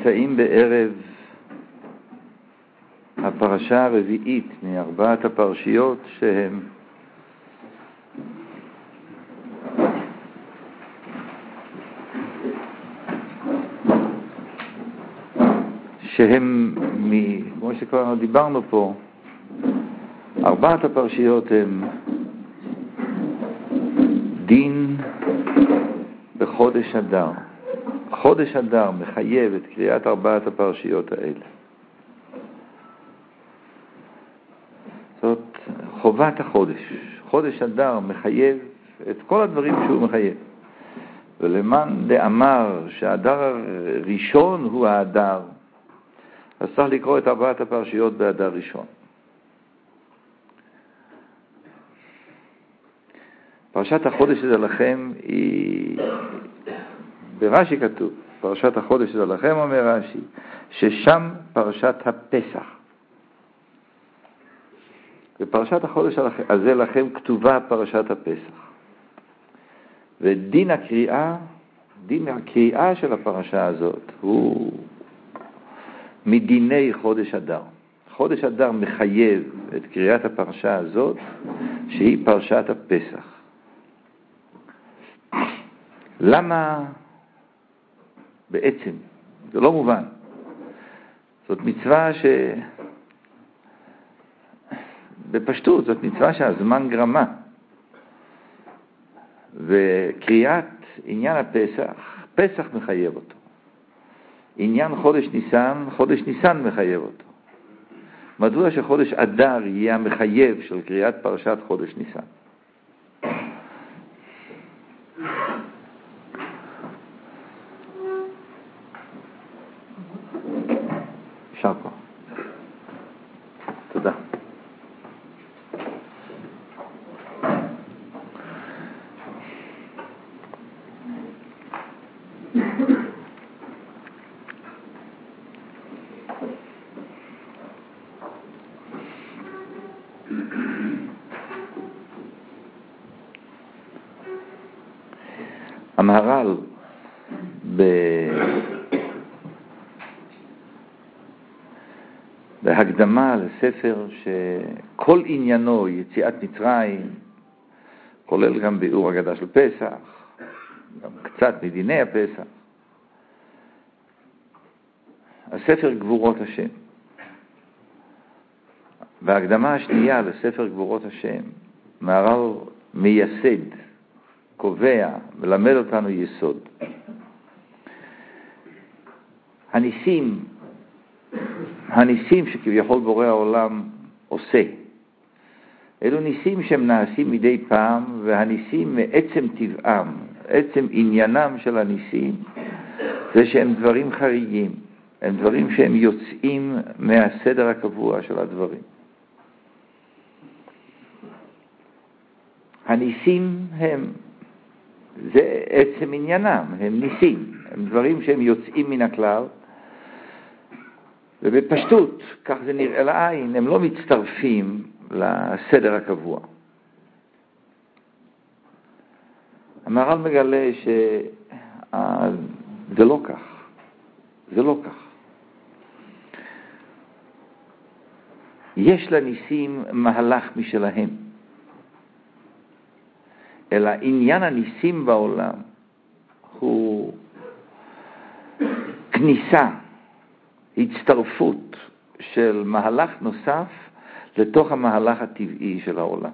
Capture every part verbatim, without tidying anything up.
נמצאים בערב הפרשה הרביעית מארבעת הפרשיות שהם שהם, כמו שכבר דיברנו פה, ארבעת הפרשיות הם דין בחודש אדר. חודש אדר מחייב את קריאת ארבעת הפרשיות האלה. זאת חובת החודש. חודש אדר מחייב את כל הדברים שהוא מחייב. ולמען דאמר שהאדר הראשון הוא האדר, אז צריך לקרוא את ארבעת הפרשיות באדר ראשון. פרשת החודש הזה לכם היא, ברש"י כתוב, פרשת החודש הזה לכם אומר רש"י, ששם פרשת הפסח. בפרשת החודש הזה לכם כתובה פרשת הפסח. ודין הקריאה, דין הקריאה של הפרשה הזאת הוא מדיני חודש אדר. חודש אדר מחייב את קריאת הפרשה הזאת שהיא פרשת הפסח. למה? בעצם זה לא מובן. זאת מצווה ש... בפשטות זאת מצווה שהזמן גרמה. וקריאת עניין הפסח, פסח מחייב אותו. עניין חודש ניסן, חודש ניסן מחייב אותו. מדוע שחודש אדר יהיה המחייב של קריאת פרשת חודש ניסן? יישר כוח. תודה. המהר"ל ב... בהקדמה לספר שכל עניינו יציאת מצרים, כולל גם ביאור הגדה של פסח, גם קצת מדיני הפסח, הספר גבורות השם. בהקדמה השנייה לספר גבורות השם, מהר"ל מייסד, קובע, מלמד אותנו יסוד. הניסים, הניסים שכביכול בורא העולם עושה, אלו ניסים שהם נעשים מדי פעם, והניסים מעצם טבעם, עצם עניינם של הניסים, זה שהם דברים חריגים, הם דברים שהם יוצאים מהסדר הקבוע של הדברים. הניסים הם, זה עצם עניינם, הם ניסים, הם דברים שהם יוצאים מן הכלל, ובפשטות, כך זה נראה לעין, הם לא מצטרפים לסדר הקבוע. המהר"ל מגלה שזה לא כך, זה לא כך. יש לניסים מהלך משלהם. אלא עניין הניסים בעולם הוא כניסה, הצטרפות של מהלך נוסף לתוך המהלך הטבעי של העולם.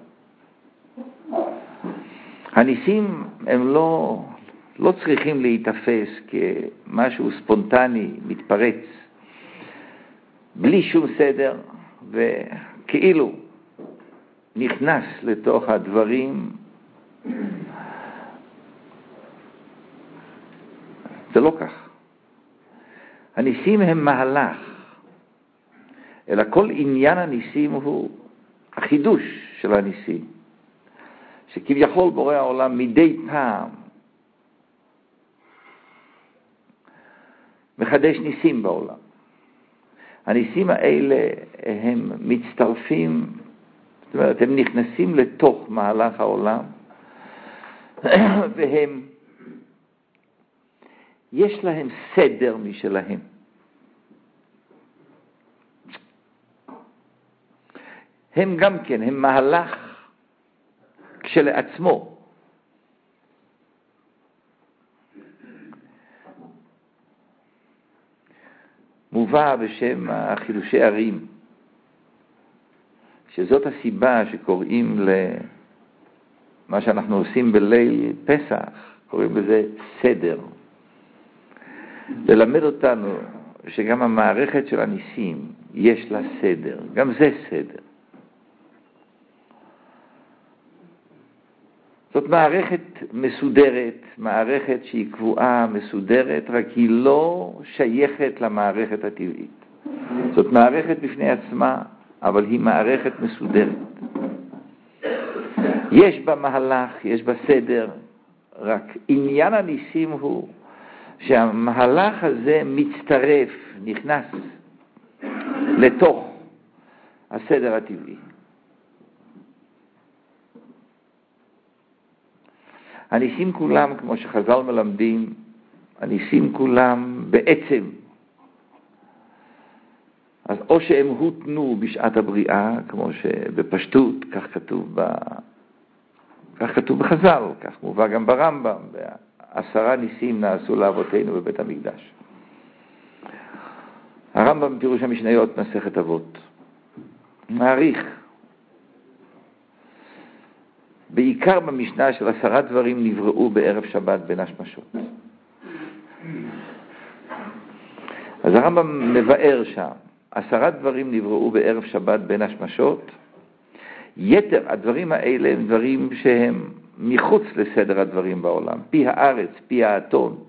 הניסים הם לא, לא צריכים להתאפס כמשהו ספונטני, מתפרץ, בלי שום סדר, וכאילו נכנס לתוך הדברים. זה לא כך. הניסים הם מהלך, אלא כל עניין הניסים הוא החידוש של הניסים, שכביכול בורא העולם מדי פעם מחדש ניסים בעולם. הניסים האלה הם מצטרפים, זאת אומרת, הם נכנסים לתוך מהלך העולם, והם, יש להם סדר משלהם. הם גם כן, הם מהלך כשלעצמו. מובא בשם החילושי ערים, שזאת הסיבה שקוראים למה שאנחנו עושים בליל פסח, קוראים לזה סדר. ללמד אותנו שגם המערכת של הניסים יש לה סדר, גם זה סדר. זאת מערכת מסודרת, מערכת שהיא קבועה, מסודרת, רק היא לא שייכת למערכת הטבעית. זאת מערכת בפני עצמה, אבל היא מערכת מסודרת. יש בה מהלך, יש בה סדר, רק עניין הניסים הוא שהמהלך הזה מצטרף, נכנס לתוך הסדר הטבעי. הניסים כולם, כמו שחז"ל מלמדים, הניסים כולם בעצם, אז או שהם הותנו בשעת הבריאה, כמו שבפשטות, כך כתוב, ב... כך כתוב בחז"ל, כך מובא גם ברמב"ם, עשרה ניסים נעשו לאבותינו בבית המקדש. הרמב"ם פירוש המשניות מסכת אבות מעריך בעיקר במשנה של עשרה דברים נבראו בערב שבת בין השמשות. אז הרמב"ם מבאר שם, עשרה דברים נבראו בערב שבת בין השמשות. יתר הדברים האלה הם דברים שהם מחוץ לסדר הדברים בעולם. פי הארץ, פי האתון,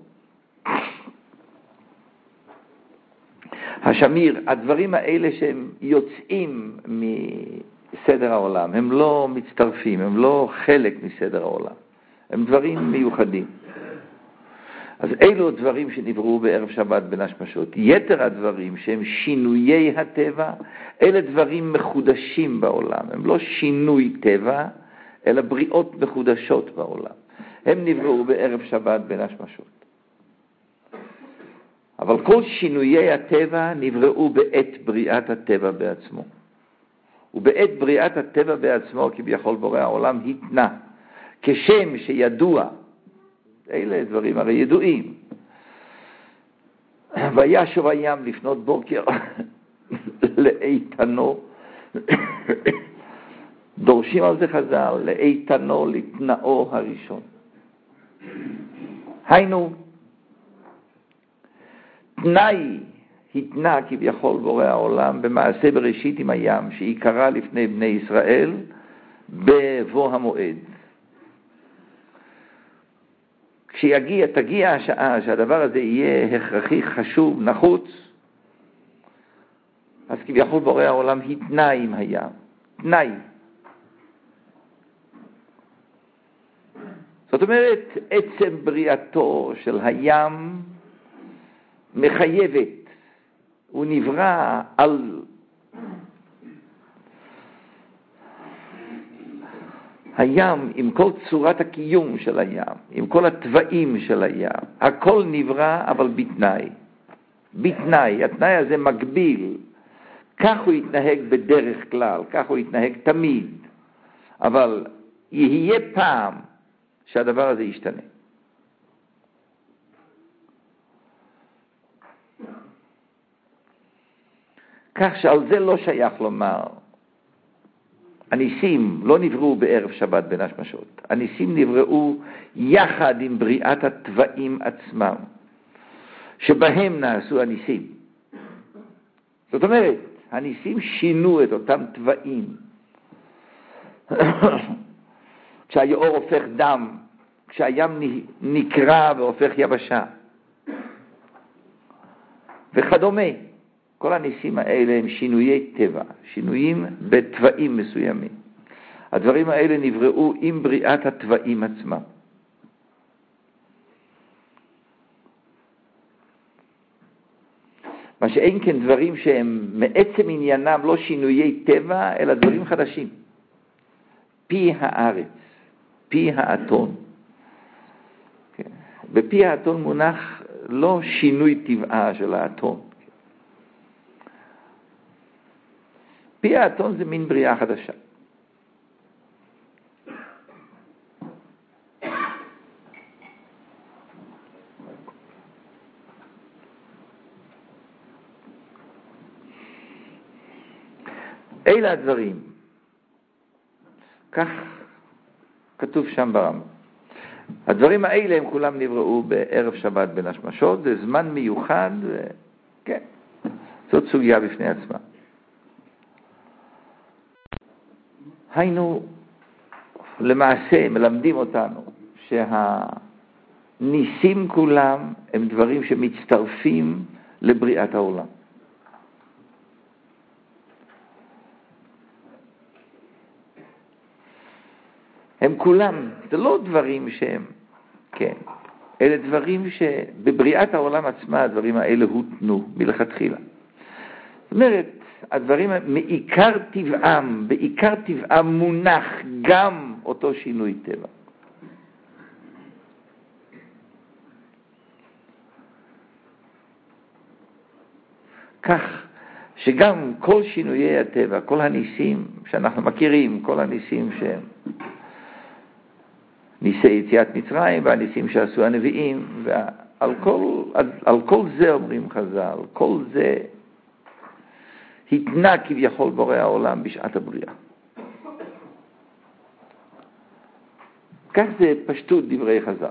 השמיר, הדברים האלה שהם יוצאים מסדר העולם, הם לא מצטרפים, הם לא חלק מסדר העולם, הם דברים מיוחדים. אז אלו דברים שנבראו בערב שבת בין השמשות. יתר הדברים שהם שינויי הטבע, אלה דברים מחודשים בעולם, הם לא שינוי טבע, אלא בריאות מחודשות בעולם. הם נבראו בערב שבת בין השמשות. אבל כל שינויי הטבע נבראו בעת בריאת הטבע בעצמו. ובעת בריאת הטבע בעצמו, כביכול בורא העולם התנה, כשם שידוע, אלה דברים הרי ידועים. וישוב הים לפנות בוקר לאיתנו, דורשים על זה חז"ל, לאיתנו לתנאו הראשון. היינו, תנאי התנה כביכול בורא העולם במעשה בראשית עם הים, שהיא קרה לפני בני ישראל בבוא המועד. כשיגיע, תגיע השעה שהדבר הזה יהיה הכרחי, חשוב, נחוץ, אז כביכול בורא העולם התנה עם הים. תנאי. זאת אומרת, עצם בריאתו של הים מחייבת. הוא נברא על הים, עם כל צורת הקיום של הים, עם כל הטבעים של הים, הכל נברא אבל בתנאי. בתנאי, התנאי הזה מגביל. כך הוא יתנהג בדרך כלל, כך הוא יתנהג תמיד. אבל יהיה פעם שהדבר הזה ישתנה. כך שעל זה לא שייך לומר, הניסים לא נבראו בערב שבת בין השמשות. הניסים נבראו יחד עם בריאת הטבעים עצמם, שבהם נעשו הניסים. זאת אומרת, הניסים שינו את אותם טבעים. כשהיאור הופך דם, כשהים נקרע והופך יבשה, וכדומה. כל הניסים האלה הם שינויי טבע, שינויים בטבעים מסוימים. הדברים האלה נבראו עם בריאת הטבעים עצמם. מה שאין כן דברים שהם מעצם עניינם לא שינויי טבע, אלא דברים חדשים. פי הארץ, פי האתון. כן. בפי האתון מונח לא שינוי טבעה של האתון. פי האתון זה מין בריאה חדשה. אלה הדברים. כך כתוב שם ברמב"ם. הדברים האלה הם כולם נבראו בערב שבת בין השמשות, זה זמן מיוחד, ו... כן, זאת סוגיה בפני עצמה. היינו, למעשה, מלמדים אותנו שהניסים כולם הם דברים שמצטרפים לבריאת העולם. הם כולם, זה לא דברים שהם, כן, אלה דברים שבבריאת העולם עצמה הדברים האלה הותנו מלכתחילה. זאת אומרת, הדברים מעיקר טבעם, בעיקר טבעם מונח גם אותו שינוי טבע. כך שגם כל שינויי הטבע, כל הניסים שאנחנו מכירים, כל הניסים שהם ניסי יציאת מצרים והניסים שעשו הנביאים, ועל כל, על, על כל זה אומרים חז"ל, כל זה התנה כביכול בורא העולם בשעת הבריאה. כך זה פשטות דברי חז"ל.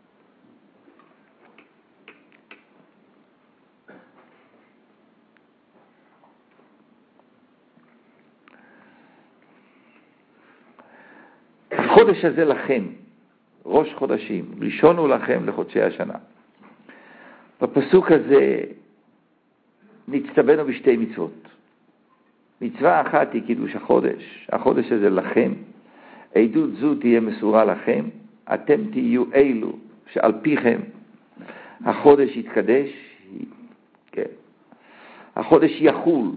החודש הזה לכם, ראש חודשים, ראשון הוא לכם לחודשי השנה. בפסוק הזה נצטווינו בשתי מצוות. מצווה אחת היא קידוש החודש, החודש הזה לכם, עדות זו תהיה מסורה לכם, אתם תהיו אלו שעל פיכם החודש יתקדש, כן. החודש יחול.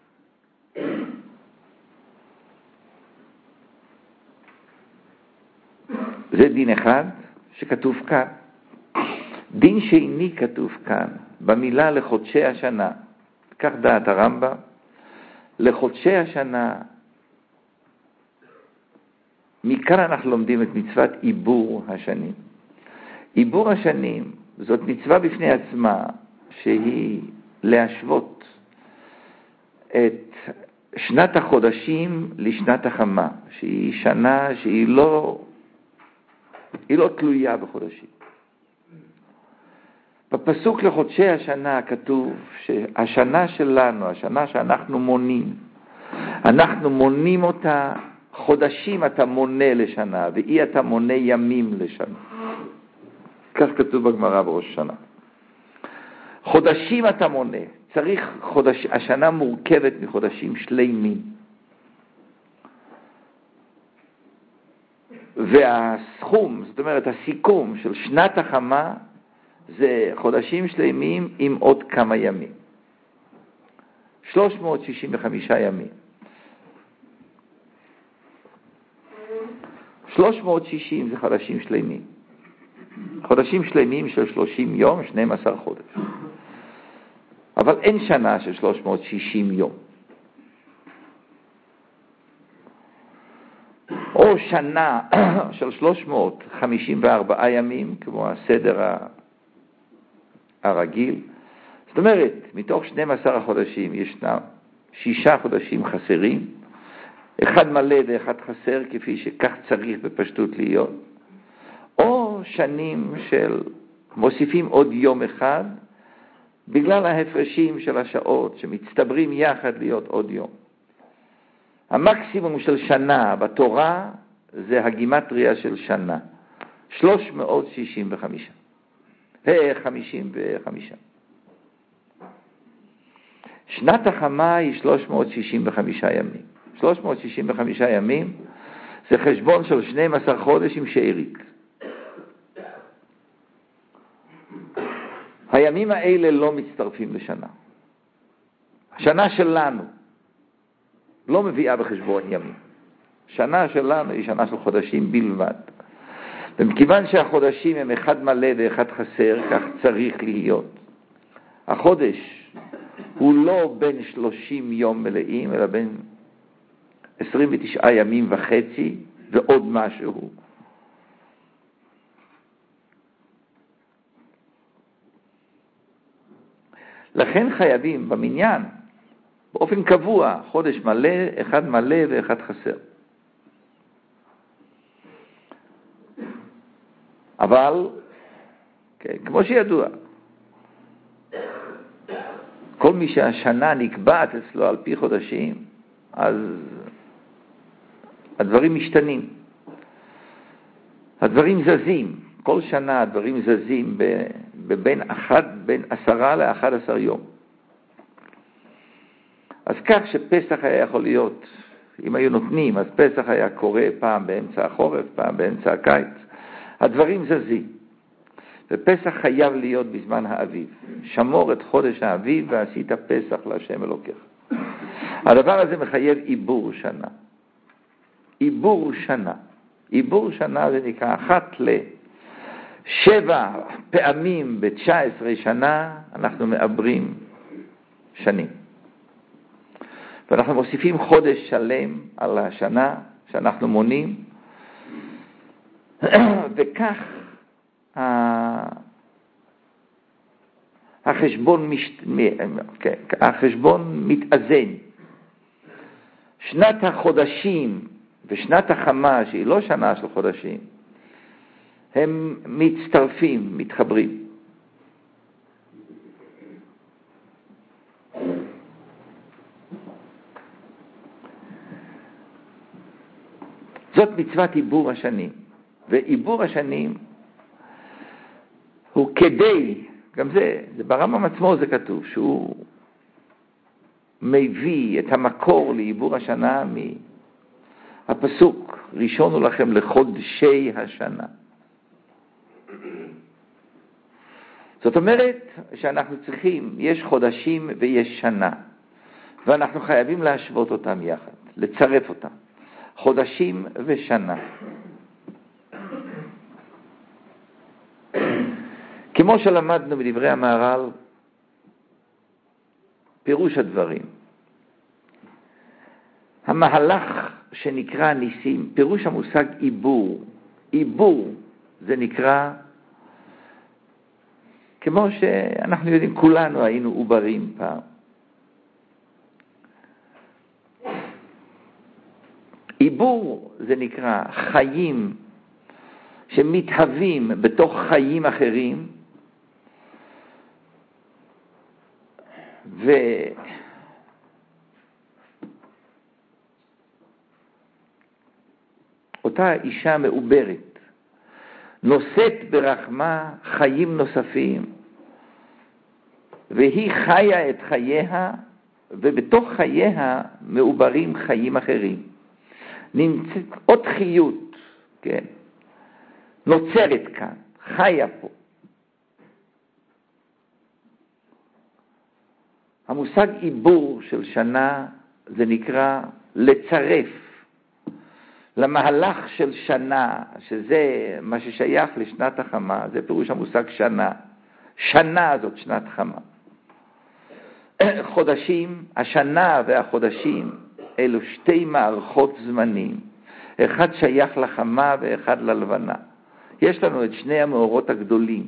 זה דין אחד שכתוב כאן. דין שני כתוב כאן, במילה לחודשי השנה, כך דעת הרמב"ם, לחודשי השנה, מכאן אנחנו לומדים את מצוות עיבור השנים. עיבור השנים זאת מצווה בפני עצמה, שהיא להשוות את שנת החודשים לשנת החמה, שהיא שנה שהיא לא, היא לא תלויה בחודשים. בפסוק לחודשי השנה כתוב שהשנה שלנו, השנה שאנחנו מונים, אנחנו מונים אותה, חודשים אתה מונה לשנה, ואי אתה מונה ימים לשנה. כך כתוב בגמרא בראש השנה. חודשים אתה מונה, צריך חודש, השנה מורכבת מחודשים שלמים. והסכום, זאת אומרת הסיכום של שנת החמה, זה חודשים שלמים עם עוד כמה ימים. שלוש מאות שישים וחמישה ימים. שלוש מאות שישים זה חודשים שלמים. חודשים שלמים של שלושים יום, שנים עשר חודש. אבל אין שנה של שלוש מאות שישים יום. או שנה של שלוש מאות חמישים וארבעה ימים, כמו הסדר הרגיל. זאת אומרת, מתוך שנים עשר החודשים ישנם שישה חודשים חסרים, אחד מלא ואחד חסר, כפי שכך צריך בפשטות להיות. או שנים של מוסיפים עוד יום אחד, בגלל ההפרשים של השעות שמצטברים יחד להיות עוד יום. המקסימום של שנה בתורה זה הגימטריה של שנה, שלוש מאות שישים וחמש. חמישים וחמש. שנת החמה היא שלוש מאות שישים וחמישה ימים. שלוש מאות שישים וחמישה ימים זה חשבון של שנים עשר חודש עם שארית. הימים האלה לא מצטרפים לשנה. השנה שלנו לא מביאה בחשבון ימים. שנה שלנו היא שנה של חודשים בלבד. ומכיוון שהחודשים הם אחד מלא ואחד חסר, כך צריך להיות. החודש הוא לא בין שלושים יום מלאים, אלא בין עשרים ותשעה ימים וחצי ועוד משהו. לכן חייבים במניין, באופן קבוע, חודש מלא, אחד מלא ואחד חסר. אבל, כן, כמו שידוע, כל מי שהשנה נקבעת אצלו על פי חודשים, אז הדברים משתנים. הדברים זזים. כל שנה הדברים זזים בין אחד, בין עשרה לאחד עשר יום. אז כך שפסח היה יכול להיות, אם היו נותנים, אז פסח היה קורה פעם באמצע החורף, פעם באמצע הקיץ. הדברים זזים. ופסח חייב להיות בזמן האביב. שמור את חודש האביב ועשית פסח להשם אלוקיך. הדבר הזה מחייב עיבור שנה. עיבור שנה. עיבור שנה זה נקרא אחת לשבע פעמים ב-תשע עשרה שנה אנחנו מעברים שנים. ואנחנו מוסיפים חודש שלם על השנה שאנחנו מונים, וכך החשבון, משת... החשבון מתאזן. שנת החודשים ושנת החמה, שהיא לא שנה של חודשים, הם מצטרפים, מתחברים. זאת מצוות עיבור השנים. ועיבור השנים הוא כדי, גם זה, זה ברמב"ם עצמו זה כתוב, שהוא מביא את המקור לעיבור השנה מהפסוק, ראשון הוא לכם לחודשי השנה. זאת אומרת שאנחנו צריכים, יש חודשים ויש שנה, ואנחנו חייבים להשוות אותם יחד, לצרף אותם. חודשים ושנה. כמו שלמדנו בדברי המהר"ל, פירוש הדברים. המהלך שנקרא ניסים, פירוש המושג עיבור. עיבור זה נקרא, כמו שאנחנו יודעים, כולנו היינו עוברים פעם. עיבור זה נקרא חיים שמתהווים בתוך חיים אחרים, ואותה אישה מעוברת נושאת ברחמה חיים נוספים, והיא חיה את חייה, ובתוך חייה מעוברים חיים אחרים. נמצאת עוד חיות, כן, נוצרת כאן, חיה פה. המושג עיבור של שנה זה נקרא לצרף למהלך של שנה, שזה מה ששייך לשנת החמה, זה פירוש המושג שנה. שנה זאת שנת חמה. חודשים, השנה והחודשים, אלו שתי מערכות זמנים. אחד שייך לחמה ואחד ללבנה. יש לנו את שני המאורות הגדולים.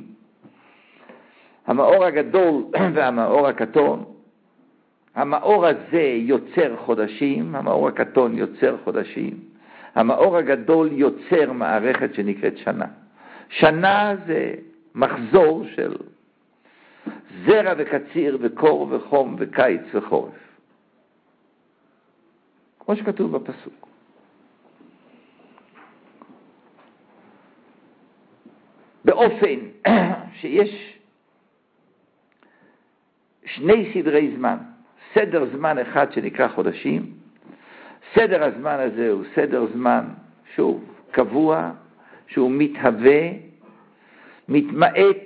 המאור הגדול והמאור הקטון. המאור הזה יוצר חודשים, המאור הקטון יוצר חודשים. המאור הגדול יוצר מערכת שנקראת שנה. שנה זה מחזור של זרע וקציר וקור וחום וקיץ וחורף. כמו שכתוב בפסוק. באופן שיש שני סדרי זמן. סדר זמן אחד שנקרא חודשים. סדר הזמן הזה הוא סדר זמן, שוב, קבוע, שהוא מתהווה, מתמעט,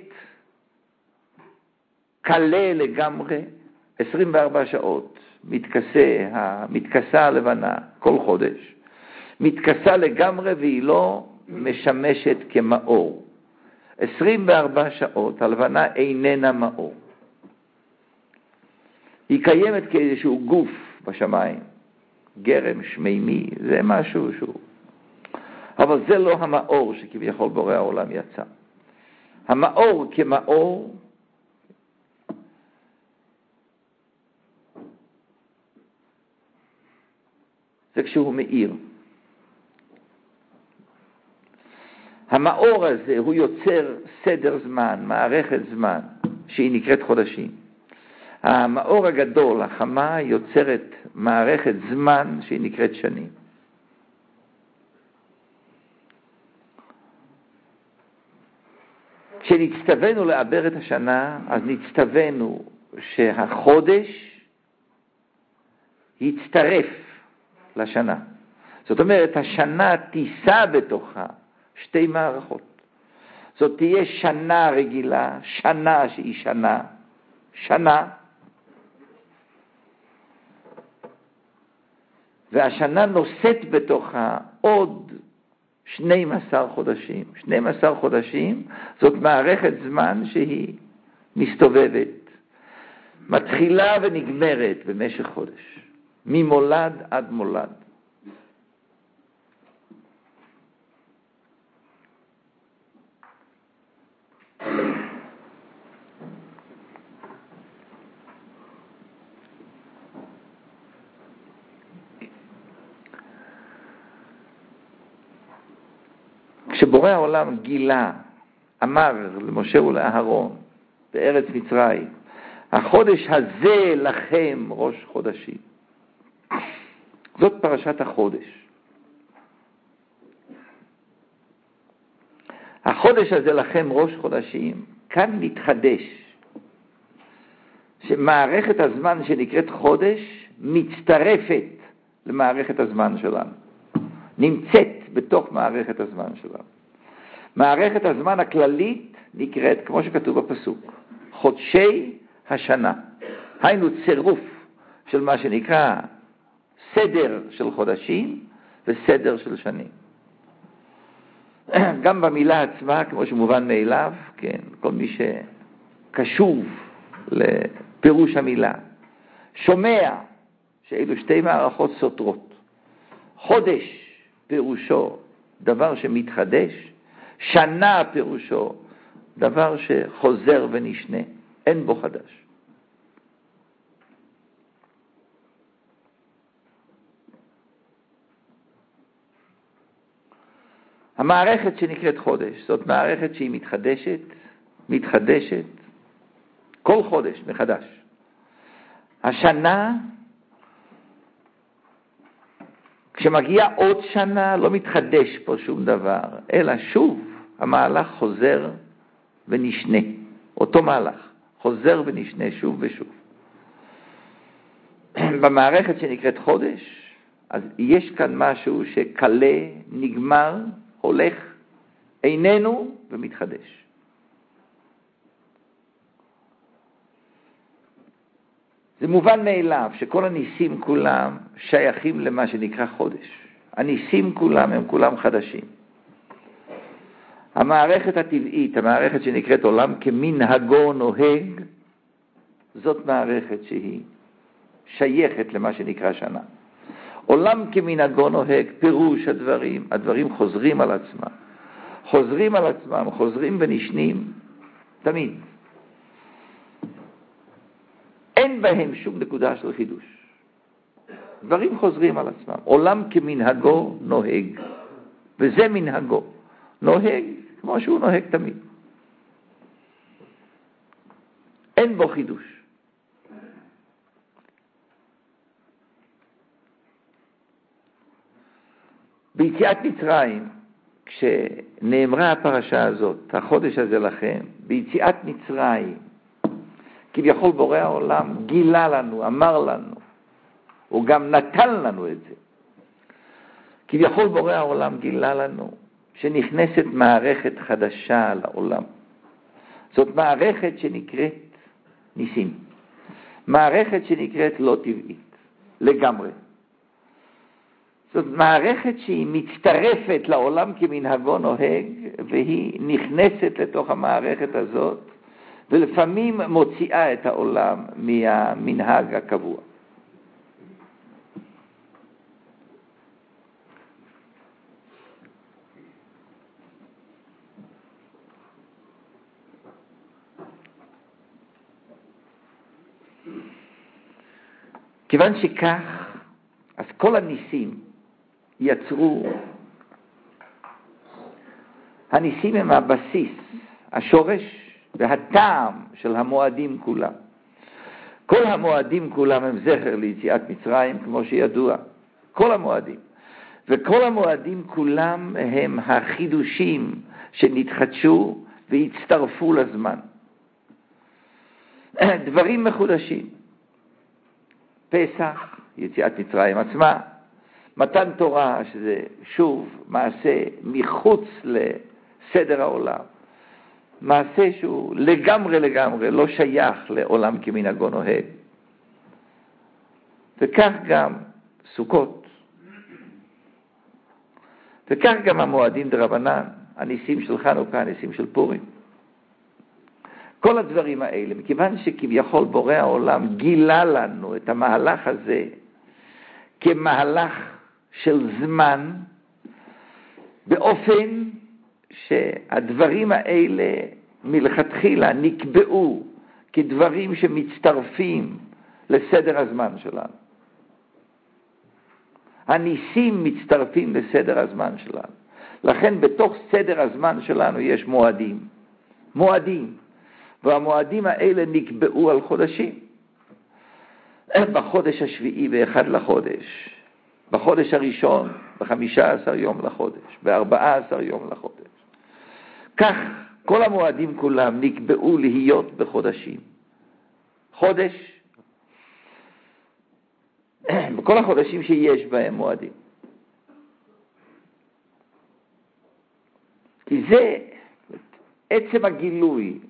קלה לגמרי, עשרים וארבע שעות, מתכסה, המתכסה הלבנה, כל חודש, מתכסה לגמרי והיא לא משמשת כמאור. עשרים וארבע שעות, הלבנה איננה מאור. היא קיימת כאיזשהו גוף בשמיים, גרם שמימי, זה משהו שהוא. אבל זה לא המאור שכביכול בורא העולם יצא. המאור כמאור, זה כשהוא מאיר. המאור הזה הוא יוצר סדר זמן, מערכת זמן, שהיא נקראת חודשים. המאור הגדול, החמה, יוצרת מערכת זמן שהיא נקראת שנים. כשנצטווינו לעבר את השנה, אז נצטווינו שהחודש יצטרף לשנה. זאת אומרת, השנה תישא בתוכה שתי מערכות. זאת תהיה שנה רגילה, שנה שהיא שנה, שנה, והשנה נושאת בתוכה עוד שנים עשר חודשים. שנים עשר חודשים זאת מערכת זמן שהיא מסתובבת, מתחילה ונגמרת במשך חודש, ממולד עד מולד. כשבורא העולם גילה, אמר למשה ולאהרון בארץ מצרים, החודש הזה לכם ראש חודשים. זאת פרשת החודש. החודש הזה לכם ראש חודשים, כאן מתחדש, שמערכת הזמן שנקראת חודש מצטרפת למערכת הזמן שלנו. נמצאת בתוך מערכת הזמן שלנו. מערכת הזמן הכללית נקראת, כמו שכתוב בפסוק, חודשי השנה. היינו צירוף של מה שנקרא סדר של חודשים וסדר של שנים. גם במילה עצמה, כמו שמובן מאליו, כן, כל מי שקשוב לפירוש המילה, שומע שאלו שתי מערכות סותרות. חודש פירושו דבר שמתחדש, שנה פירושו דבר שחוזר ונשנה, אין בו חדש. המערכת שנקראת חודש, זאת מערכת שהיא מתחדשת, מתחדשת, כל חודש מחדש. השנה, כשמגיעה עוד שנה, לא מתחדש פה שום דבר, אלא שוב המהלך חוזר ונשנה. אותו מהלך, חוזר ונשנה שוב ושוב. במערכת שנקראת חודש, אז יש כאן משהו שקלה, נגמר, הולך, איננו ומתחדש. זה מובן מאליו שכל הניסים כולם שייכים למה שנקרא חודש. הניסים כולם הם כולם חדשים. המערכת הטבעית, המערכת שנקראת עולם כמנהגו נוהג, זאת מערכת שהיא שייכת למה שנקרא שנה. עולם כמנהגו נוהג, פירוש הדברים, הדברים חוזרים על עצמם. חוזרים על עצמם, חוזרים ונשנים, תמיד. אין בהם שום נקודה של חידוש. דברים חוזרים על עצמם. עולם כמנהגו נוהג. וזה מנהגו. נוהג כמו שהוא נוהג תמיד. אין בו חידוש. ביציאת מצרים, כשנאמרה הפרשה הזאת, החודש הזה לכם, ביציאת מצרים, כביכול בורא העולם גילה לנו, אמר לנו, הוא גם נתן לנו את זה. כביכול בורא העולם גילה לנו שנכנסת מערכת חדשה לעולם. זאת מערכת שנקראת ניסים. מערכת שנקראת לא טבעית, לגמרי. זאת מערכת שהיא מצטרפת לעולם כמנהגו נוהג, והיא נכנסת לתוך המערכת הזאת, ולפעמים מוציאה את העולם מהמנהג הקבוע. כיוון שכך, אז כל הניסים יצרו, הניסים הם הבסיס, השורש והטעם של המועדים כולם. כל המועדים כולם הם זכר ליציאת מצרים, כמו שידוע. כל המועדים. וכל המועדים כולם הם החידושים שנתחדשו והצטרפו לזמן. דברים מחודשים. פסח, יציאת מצרים עצמה, מתן תורה, שזה שוב מעשה מחוץ לסדר העולם. מעשה שהוא לגמרי לגמרי לא שייך לעולם כמנהגו נוהג. וכך גם סוכות. וכך גם המועדים דרבנן, הניסים של חנוכה, הניסים של פורים. כל הדברים האלה, מכיוון שכביכול בורא העולם גילה לנו את המהלך הזה כמהלך של זמן, באופן שהדברים האלה מלכתחילה נקבעו כדברים שמצטרפים לסדר הזמן שלנו. הניסים מצטרפים לסדר הזמן שלנו. לכן בתוך סדר הזמן שלנו יש מועדים. מועדים. והמועדים האלה נקבעו על חודשים. בחודש השביעי באחד לחודש. בחודש הראשון בחמישה עשר יום לחודש. בארבעה עשר יום לחודש. כך כל המועדים כולם נקבעו להיות בחודשים. חודש, בכל החודשים שיש בהם מועדים. כי זה עצם הגילוי.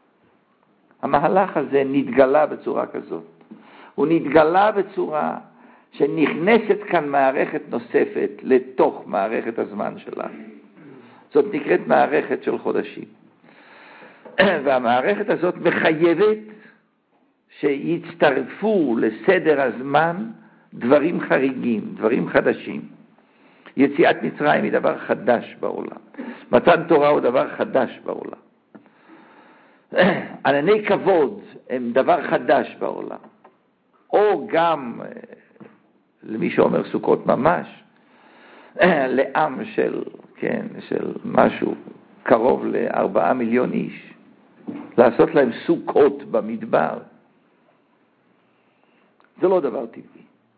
המהלך הזה נתגלה בצורה כזאת. הוא נתגלה בצורה שנכנסת כאן מערכת נוספת לתוך מערכת הזמן שלנו. זאת נקראת מערכת של חודשים. והמערכת הזאת מחייבת שיצטרפו לסדר הזמן דברים חריגים, דברים חדשים. יציאת מצרים היא דבר חדש בעולם. מתן תורה הוא דבר חדש בעולם. ענני כבוד הם דבר חדש בעולם. או גם, למי שאומר סוכות ממש, לעם של, כן, של משהו קרוב לארבעה מיליון איש, לעשות להם סוכות במדבר, זה לא דבר טבעי.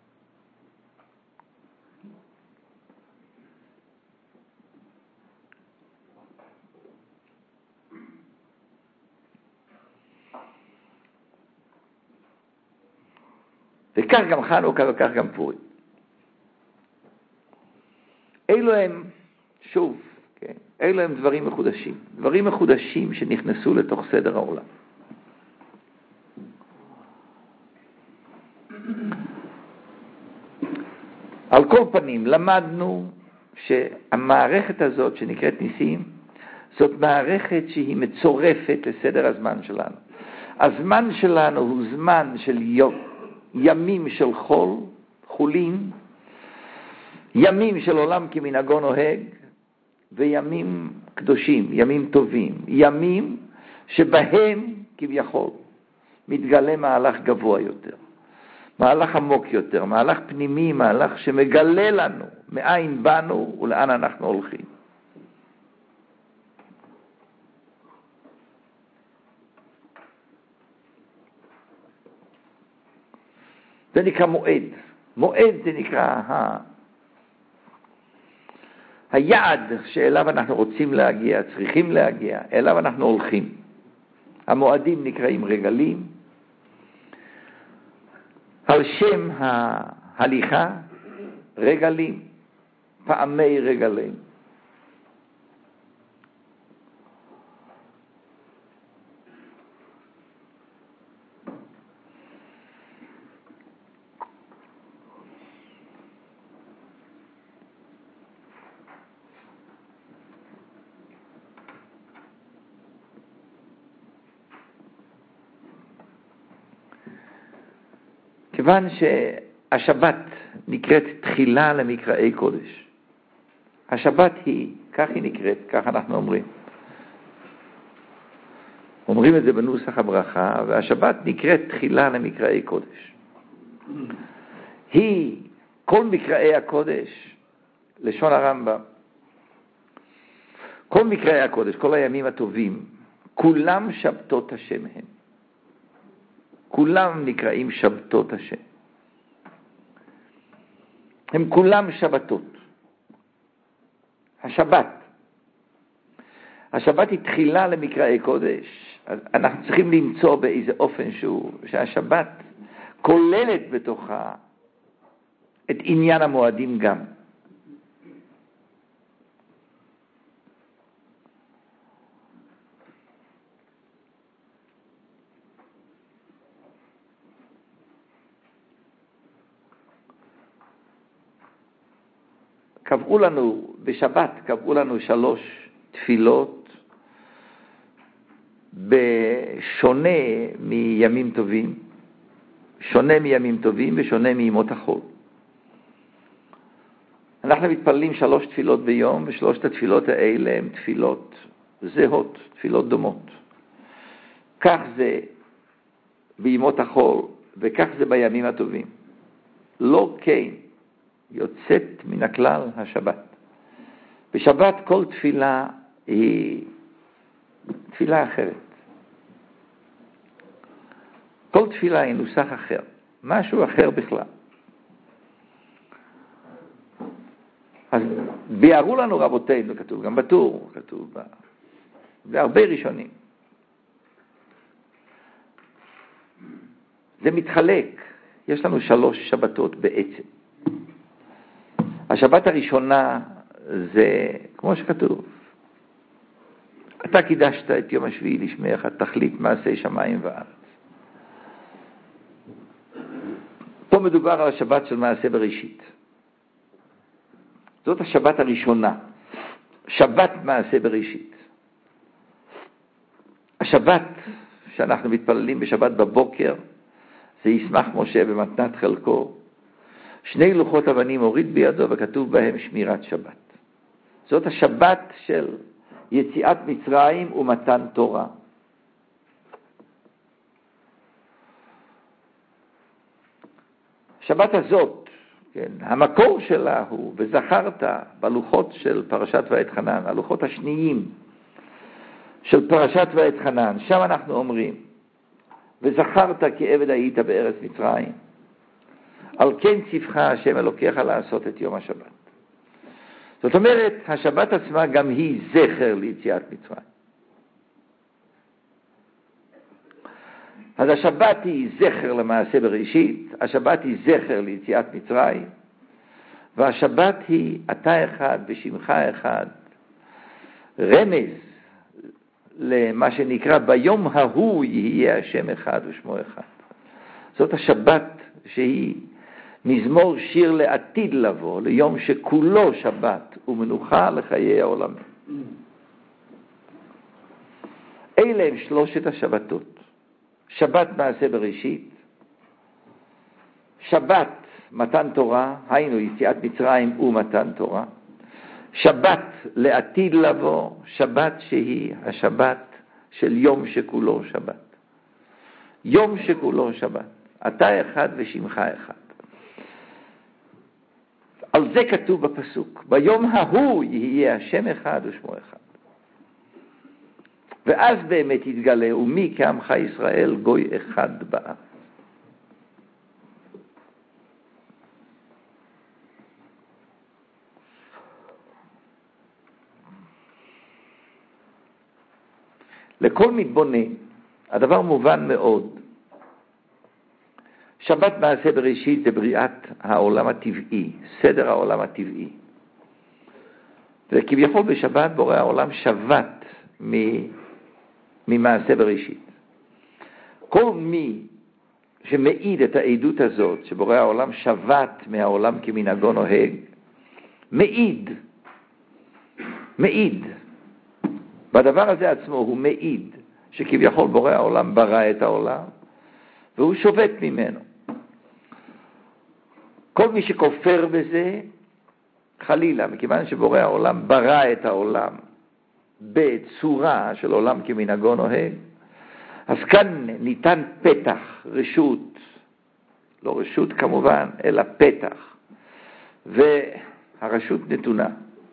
וכך גם חנוכה וכך גם פורים. אלו הם, שוב, כן, אלו הם דברים מחודשים. דברים מחודשים שנכנסו לתוך סדר העולם. על כל פנים, למדנו שהמערכת הזאת שנקראת ניסים, זאת מערכת שהיא מצורפת לסדר הזמן שלנו. הזמן שלנו הוא זמן של יום. ימים של חול, חולין, ימים של עולם כמנהגו נוהג, וימים קדושים, ימים טובים, ימים שבהם כביכול מתגלה מהלך גבוה יותר, מהלך עמוק יותר, מהלך פנימי, מהלך שמגלה לנו מאין באנו ולאן אנחנו הולכים. זה נקרא מועד. מועד זה נקרא ה... היעד שאליו אנחנו רוצים להגיע, צריכים להגיע, אליו אנחנו הולכים. המועדים נקראים רגלים. על שם ההליכה, רגלים, פעמי רגלים. כיוון שהשבת נקראת תחילה למקראי קודש. השבת היא, כך היא נקראת, כך אנחנו אומרים. אומרים את זה בנוסח הברכה, והשבת נקראת תחילה למקראי קודש. היא כל מקראי הקודש, לשון הרמב"ם, כל מקראי הקודש, כל הימים הטובים, כולם שבתות השם הם. כולם נקראים שבתות השם. הם כולם שבתות. השבת. השבת היא תחילה למקראי קודש. אנחנו צריכים למצוא באיזה אופן שהוא, שהשבת כוללת בתוכה את עניין המועדים גם. קבעו לנו, בשבת קבעו לנו שלוש תפילות, בשונה מימים טובים, שונה מימים טובים ושונה מימות החול. אנחנו מתפללים שלוש תפילות ביום, ושלושת התפילות האלה הן תפילות זהות, תפילות דומות. כך זה בימות החול, וכך זה בימים הטובים. לא כן. יוצאת מן הכלל השבת. בשבת כל תפילה היא תפילה אחרת. כל תפילה היא נוסח אחר, משהו אחר בכלל. אז ביארו לנו רבותינו, כתוב גם בטור, כתוב בהרבה ראשונים. זה מתחלק, יש לנו שלוש שבתות בעצם. השבת הראשונה זה, כמו שכתוב, אתה קידשת את יום השביעי לשמך, תכלית מעשה שמיים וארץ. פה מדובר על השבת של מעשה בראשית. זאת השבת הראשונה, שבת מעשה בראשית. השבת שאנחנו מתפללים בשבת בבוקר, זה ישמח משה במתנת חלקו, שני לוחות אבנים הוריד בידו וכתוב בהם שמירת שבת. זאת השבת של יציאת מצרים ומתן תורה. השבת הזאת, כן, המקור שלה הוא וזכרת בלוחות של פרשת ואת חנן, הלוחות השניים של פרשת ואת חנן, שם אנחנו אומרים, וזכרת כי עבד היית בארץ מצרים, על כן ציווך השם אלוקיך לעשות את יום השבת. זאת אומרת, השבת עצמה גם היא זכר ליציאת מצרים. אז השבת היא זכר למעשה בראשית, השבת היא זכר ליציאת מצרים, והשבת היא אתה אחד ושמך אחד, רמז למה שנקרא ביום ההוא יהיה השם אחד ושמו אחד. זאת השבת שהיא מזמור שיר לעתיד לבוא, ליום שכולו שבת ומנוחה לחיי העולם. אלה הם שלושת השבתות. שבת מעשה בראשית, שבת מתן תורה, היינו יציאת מצרים ומתן תורה, שבת לעתיד לבוא, שבת שהיא השבת של יום שכולו שבת. יום שכולו שבת, אתה אחד ושמך אחד. על זה כתוב בפסוק, ביום ההוא יהיה השם אחד ושמו אחד. ואז באמת יתגלה, ומי כעמך ישראל גוי אחד בארץ. לכל מתבונן, הדבר מובן מאוד. שבת מעשה בראשית זה בריאת העולם הטבעי, סדר העולם הטבעי. וכביכול בשבת בורא העולם שבת ממעשה בראשית. כל מי שמעיד את העדות הזאת, שבורא העולם שבת מהעולם כמנהגו נוהג, מעיד, מעיד, בדבר הזה עצמו הוא מעיד, שכביכול בורא העולם ברא את העולם, והוא שובת ממנו. כל מי שכופר בזה, חלילה, מכיוון שבורא העולם ברא את העולם בצורה של עולם כמנהגו נוהג, אז כאן ניתן פתח, רשות, לא רשות כמובן, אלא פתח. והרשות נתונה.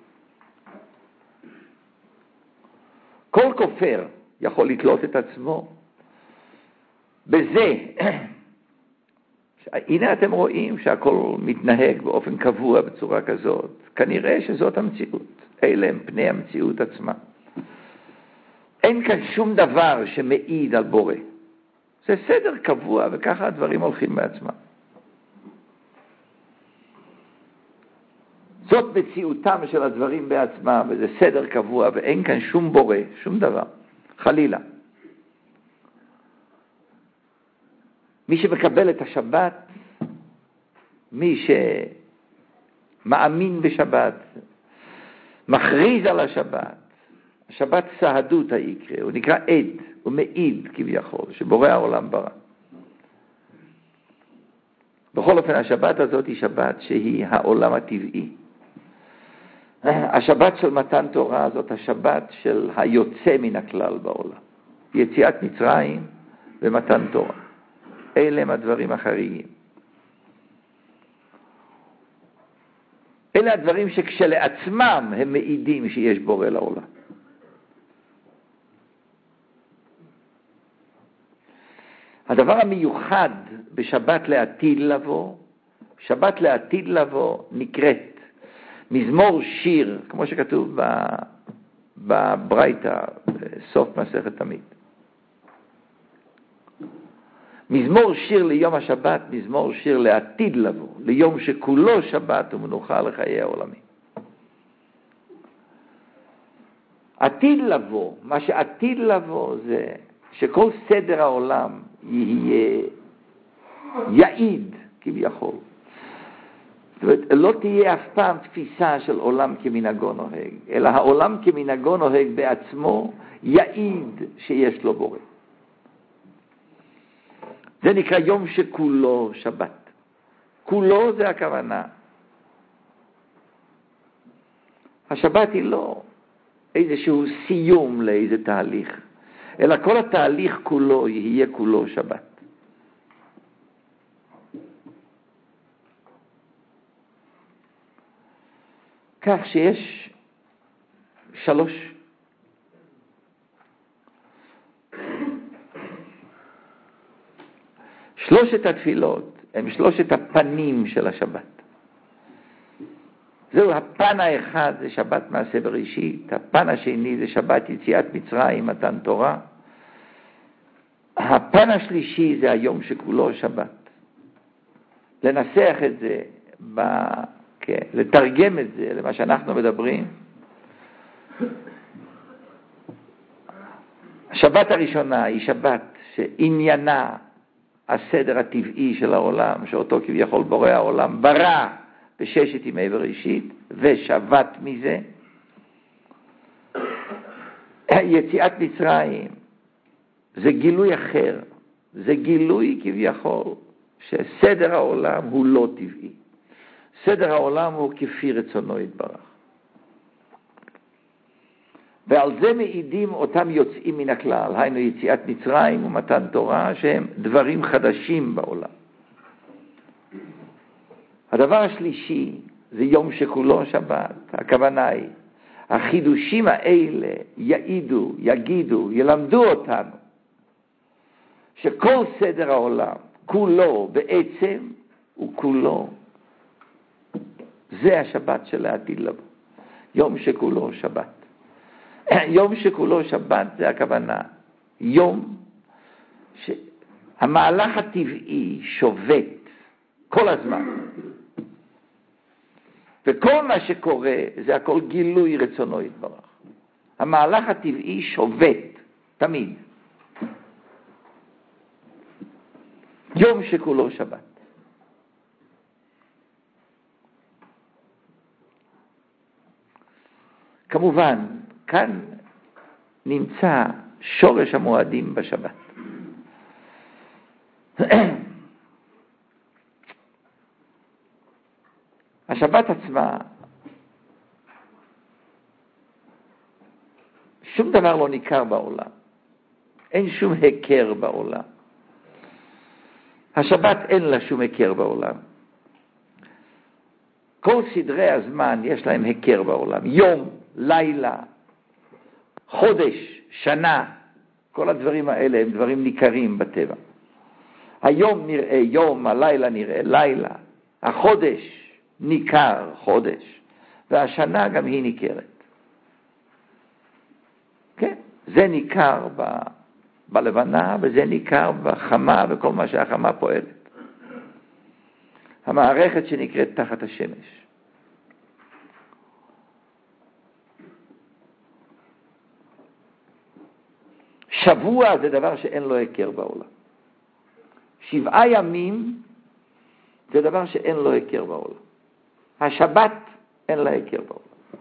כל כופר יכול לתלות את עצמו בזה. הנה אתם רואים שהכל מתנהג באופן קבוע בצורה כזאת. כנראה שזאת המציאות. אלה הם פני המציאות עצמה. אין כאן שום דבר שמעיד על בורא. זה סדר קבוע וככה הדברים הולכים בעצמם. זאת מציאותם של הדברים בעצמם, וזה סדר קבוע, ואין כאן שום בורא, שום דבר. חלילה. מי שמקבל את השבת, מי שמאמין בשבת, מכריז על השבת, השבת סהדות היקרה, הוא נקרא עד, הוא מעיד כביכול, שבורא העולם ברא. בכל אופן, השבת הזאת היא שבת שהיא העולם הטבעי. השבת של מתן תורה זאת השבת של היוצא מן הכלל בעולם. יציאת מצרים ומתן תורה. אלה הם הדברים החריגים. אלה הדברים שכשלעצמם הם מעידים שיש בורא לעולם. הדבר המיוחד בשבת לעתיד לבוא, שבת לעתיד לבוא נקראת מזמור שיר, כמו שכתוב בברייתא, בסוף מסכת תמיד. מזמור שיר ליום השבת, מזמור שיר לעתיד לבוא, ליום שכולו שבת ומנוחה לחיי העולמים. עתיד לבוא, מה שעתיד לבוא זה שכל סדר העולם יהיה יעיד כביכול. זאת אומרת, לא תהיה אף פעם תפיסה של עולם כמנהגו נוהג, אלא העולם כמנהגו נוהג בעצמו יעיד שיש לו בורא. זה נקרא יום שכולו שבת. כולו זה הכוונה. השבת היא לא איזשהו סיום לאיזה תהליך, אלא כל התהליך כולו יהיה כולו שבת. כך שיש שלוש שלושת התפילות הם שלושת הפנים של השבת. זהו הפן האחד, זה שבת מעשה בראשית. הפן השני זה שבת יציאת מצרים, מתן תורה. הפן השלישי זה היום שכולו שבת. לנסח את זה, ב... כן, לתרגם את זה למה שאנחנו מדברים. השבת הראשונה היא שבת שעניינה הסדר הטבעי של העולם, שאותו כביכול בורא העולם ברא בששת ימי בראשית ושבת מזה. יציאת מצרים זה גילוי אחר, זה גילוי כביכול שסדר העולם הוא לא טבעי. סדר העולם הוא כפי רצונו יתברך. ועל זה מעידים אותם יוצאים מן הכלל, היינו יציאת מצרים ומתן תורה, שהם דברים חדשים בעולם. הדבר השלישי זה יום שכולו שבת. הכוונה היא, החידושים האלה יעידו, יגידו, ילמדו אותנו, שכל סדר העולם, כולו בעצם, הוא כולו, זה השבת של העתיד לבוא. יום שכולו שבת. יום שכולו שבת זה הכוונה. יום שהמהלך הטבעי שובת כל הזמן. וכל מה שקורה זה הכל גילוי רצונו יתברך. המהלך הטבעי שובת תמיד. יום שכולו שבת. כמובן, כאן נמצא שורש המועדים בשבת. השבת עצמה, שום דבר לא ניכר בעולם. אין שום הכר בעולם. השבת אין לה שום הכר בעולם. כל סדרי הזמן יש להם הכר בעולם. יום, לילה, חודש, שנה, כל הדברים האלה הם דברים ניכרים בטבע. היום נראה יום, הלילה נראה לילה, החודש ניכר חודש, והשנה גם היא ניכרת. כן, זה ניכר ב... בלבנה, וזה ניכר בחמה וכל מה שהחמה פועלת. המערכת שנקראת תחת השמש. שבוע זה דבר שאין לו הכר בעולם. שבעה ימים זה דבר שאין לו הכר בעולם. השבת אין לה הכר בעולם.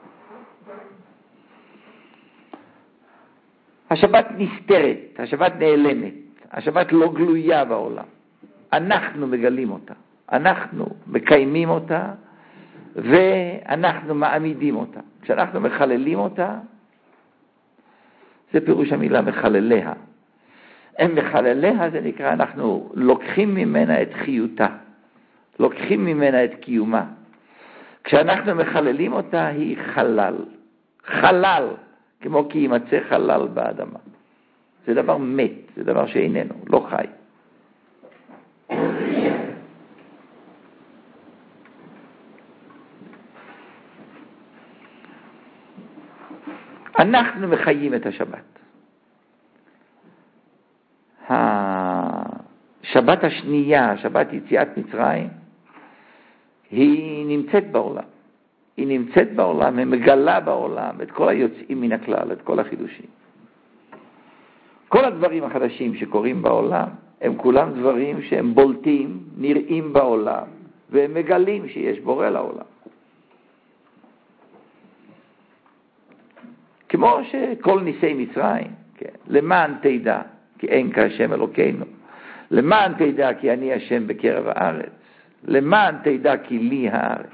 השבת נסתרת, השבת נעלמת, השבת לא גלויה בעולם. אנחנו מגלים אותה, אנחנו מקיימים אותה, ואנחנו מעמידים אותה. כשאנחנו מחללים אותה, זה פירוש המילה מחלליה. הם מחלליה, זה נקרא, אנחנו לוקחים ממנה את חיותה, לוקחים ממנה את קיומה. כשאנחנו מחללים אותה, היא חלל, חלל. כמו כי יימצא חלל באדמה. זה דבר מת, זה דבר שאיננו, לא חי. אנחנו מחיים את השבת. השבת השנייה, שבת יציאת מצרים, היא נמצאת בעולם. היא נמצאת בעולם, היא מגלה בעולם את כל היוצאים מן הכלל, את כל החידושים. כל הדברים החדשים שקורים בעולם, הם כולם דברים שהם בולטים, נראים בעולם, והם מגלים שיש בורא לעולם. כמו שכל ניסי מצרים, כן, למען תדע, כי אין כהשם אלוקינו, למען תדע כי אני השם בקרב הארץ, למען תדע כי לי הארץ.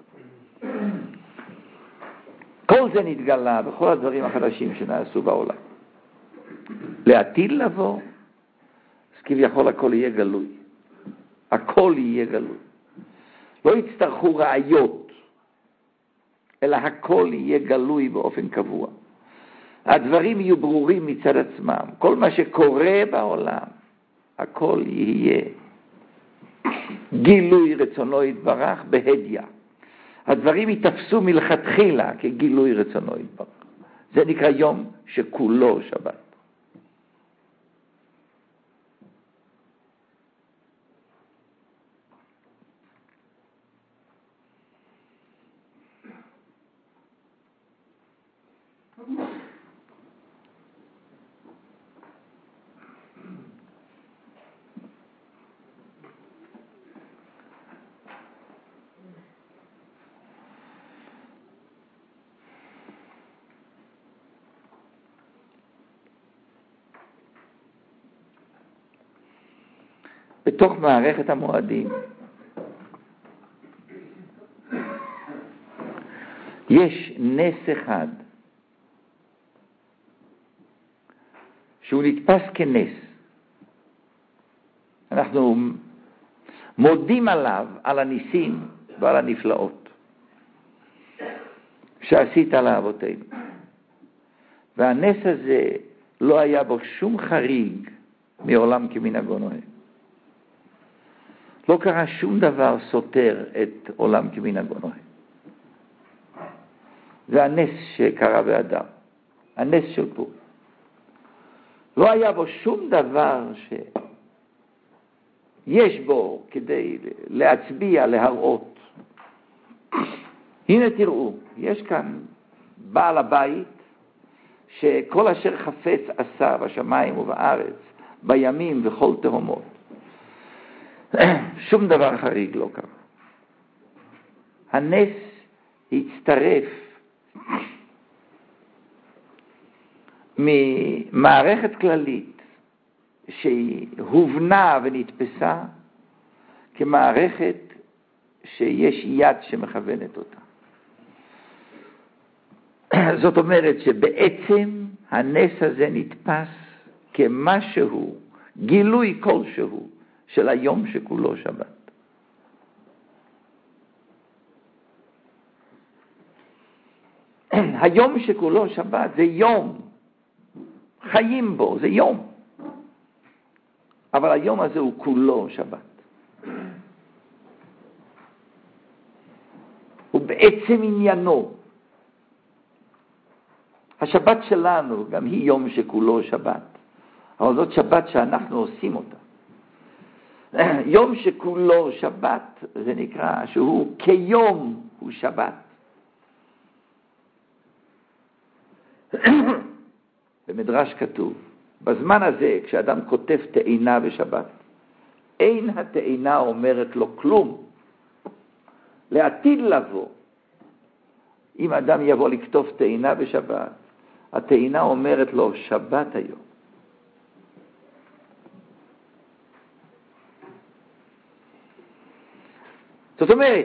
כל זה נתגלה בכל הדברים החדשים שנעשו בעולם. לעתיד לבוא, אז כביכול הכל יהיה גלוי. הכל יהיה גלוי. לא יצטרכו ראיות, אלא הכל יהיה גלוי באופן קבוע. הדברים יהיו ברורים מצד עצמם. כל מה שקורה בעולם, הכל יהיה גילוי רצונו יתברך בהדיה. הדברים יתפסו מלכתחילה כגילוי רצונו יתברך. זה נקרא יום שכולו שבת. בתוך מערכת המועדים יש נס אחד שהוא נתפס כנס. אנחנו מודים עליו, על הניסים ועל הנפלאות שעשית לאבותינו. והנס הזה לא היה בו שום חריג מעולם כמנהגו נוהג. לא קרה שום דבר סותר את עולם כמנהגו נוהג. זה הנס שקרה באדם, הנס של פורים. לא היה בו שום דבר שיש בו כדי להצביע, להראות. הנה תראו, יש כאן בעל הבית שכל אשר חפץ עשה בשמיים ובארץ, בימים וכל תהומות. שום דבר חריג לא קרה. הנס הצטרף ממערכת כללית שהיא הובנה ונתפסה כמערכת שיש יד שמכוונת אותה. זאת אומרת שבעצם הנס הזה נתפס כמשהו, גילוי כלשהו, של היום שכולו שבת. היום שכולו שבת זה יום, חיים בו, זה יום. אבל היום הזה הוא כולו שבת. הוא בעצם עניינו. השבת שלנו גם היא יום שכולו שבת. אבל זאת שבת שאנחנו עושים אותה. יום שכולו שבת זה נקרא שהוא כיום הוא שבת. במדרש כתוב, בזמן הזה כשאדם כותב תאנה בשבת, אין התאנה אומרת לו כלום. לעתיד לבוא, אם אדם יבוא לכתוב תאנה בשבת, התאנה אומרת לו שבת היום. זאת אומרת,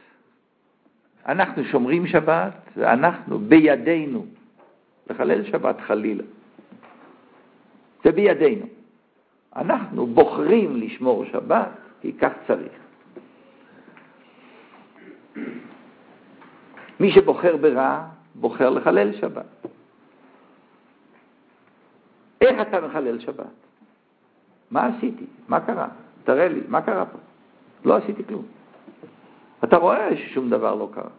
אנחנו שומרים שבת, ואנחנו בידינו, לחלל שבת חלילה. זה בידינו. אנחנו בוחרים לשמור שבת, כי כך צריך. מי שבוחר ברע, בוחר לחלל שבת. איך אתה מחלל שבת? מה עשיתי? מה קרה? תראה לי, מה קרה פה? לא עשיתי כלום. אתה רואה ששום דבר לא קרה.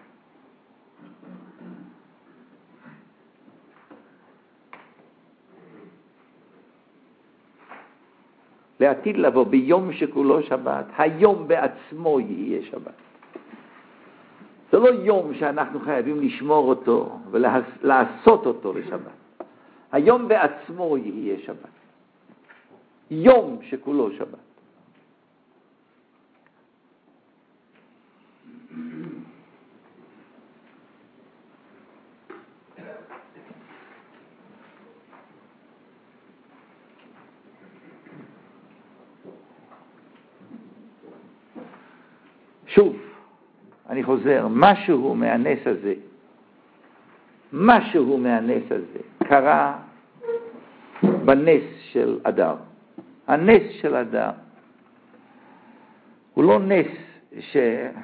לעתיד לבוא ביום שכולו שבת, היום בעצמו יהיה שבת. זה לא יום שאנחנו חייבים לשמור אותו ולעשות אותו לשבת. היום בעצמו יהיה שבת. יום שכולו שבת. שוב, אני חוזר, משהו מהנס הזה, משהו מהנס הזה קרה בנס של אדר. הנס של אדר הוא לא נס ש...